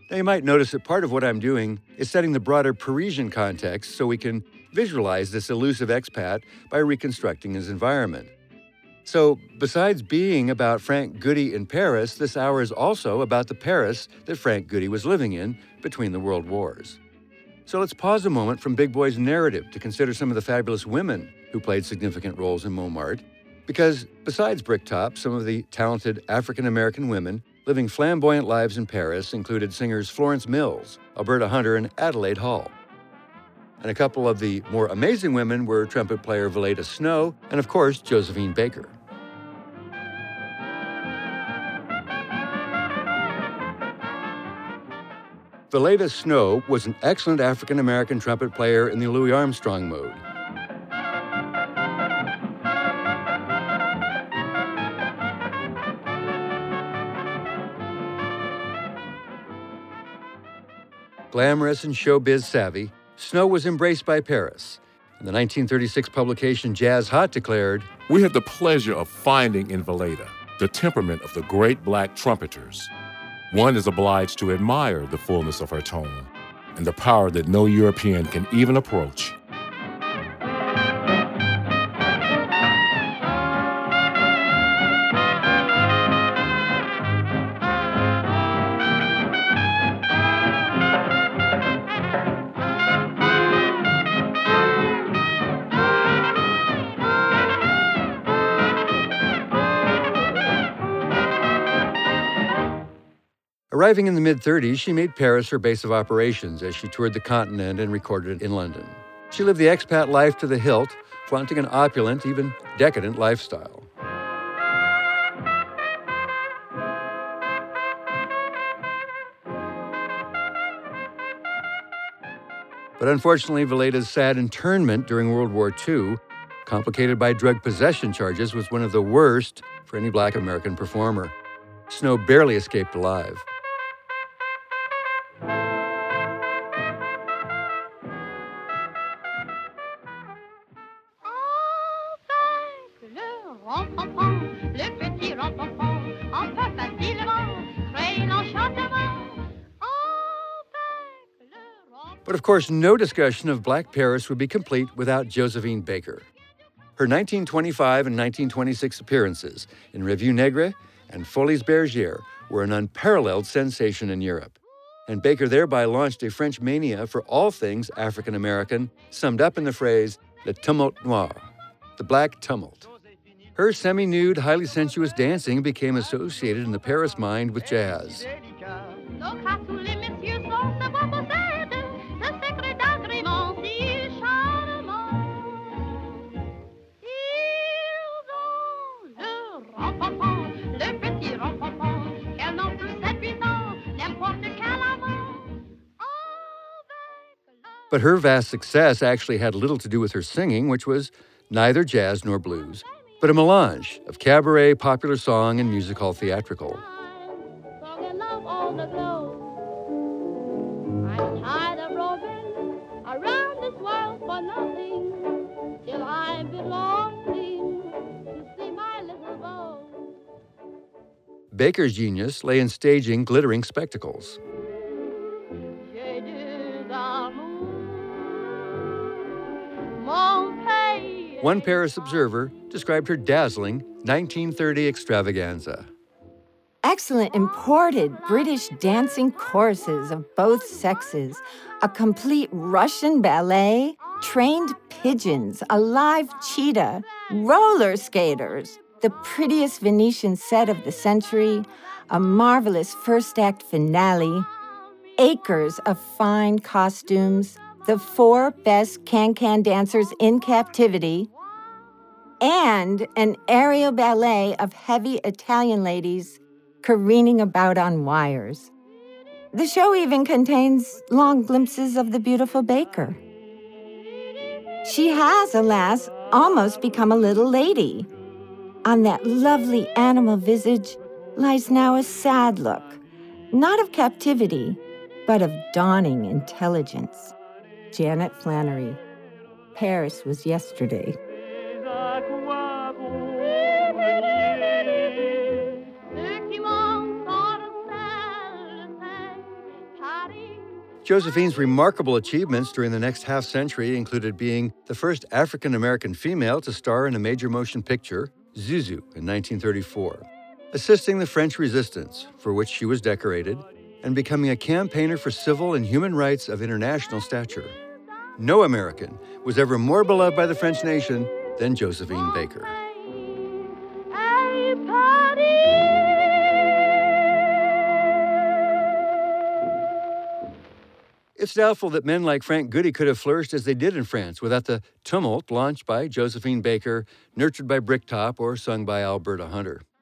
Now, you might notice that part of what I'm doing is setting the broader Parisian context so we can visualize this elusive expat by reconstructing his environment. So, besides being about Frank Goody in Paris, this hour is also about the Paris that Frank Goody was living in between the world wars. So let's pause a moment from Big Boy's narrative to consider some of the fabulous women who played significant roles in Montmartre, because besides Bricktop, some of the talented African-American women living flamboyant lives in Paris included singers Florence Mills, Alberta Hunter, and Adelaide Hall. And a couple of the more amazing women were trumpet player Villeda Snow and, of course, Josephine Baker. Villeda Snow was an excellent African-American trumpet player in the Louis Armstrong mode. Glamorous and showbiz savvy, Snow was embraced by Paris. In the 1936 publication Jazz Hot declared, "We had the pleasure of finding in Villeda the temperament of the great black trumpeters. One is obliged to admire the fullness of her tone and the power that no European can even approach." Arriving in the mid-30s, she made Paris her base of operations as she toured the continent and recorded in London. She lived the expat life to the hilt, flaunting an opulent, even decadent lifestyle. But unfortunately, Villeda's sad internment during World War II, complicated by drug possession charges, was one of the worst for any Black American performer. Snow barely escaped alive. But of course, no discussion of Black Paris would be complete without Josephine Baker. Her 1925 and 1926 appearances in Revue Negre and Folies Bergère were an unparalleled sensation in Europe. And Baker thereby launched a French mania for all things African American, summed up in the phrase, le tumulte noir, the Black Tumult. Her semi-nude, highly sensuous dancing became associated in the Paris mind with jazz. But her vast success actually had little to do with her singing, which was neither jazz nor blues, but a melange of cabaret, popular song, and music hall theatrical. Baker's genius lay in staging glittering spectacles. One Paris observer described her dazzling 1930 extravaganza. Excellent imported British dancing choruses of both sexes, a complete Russian ballet, trained pigeons, a live cheetah, roller skaters, the prettiest Venetian set of the century, a marvelous first act finale, acres of fine costumes, the 4 best can-can dancers in captivity, and an aerial ballet of heavy Italian ladies careening about on wires. The show even contains long glimpses of the beautiful Baker. She has, alas, almost become a little lady. On that lovely animal visage lies now a sad look, not of captivity, but of dawning intelligence. Janet Flannery. Paris was yesterday. Josephine's remarkable achievements during the next half-century included being the first African-American female to star in a major motion picture, Zuzu, in 1934, assisting the French Resistance, for which she was decorated, and becoming a campaigner for civil and human rights of international stature. No American was ever more beloved by the French nation than Josephine Baker. It's doubtful that men like Frank Goody could have flourished as they did in France without the tumult launched by Josephine Baker, nurtured by Bricktop, or sung by Alberta Hunter.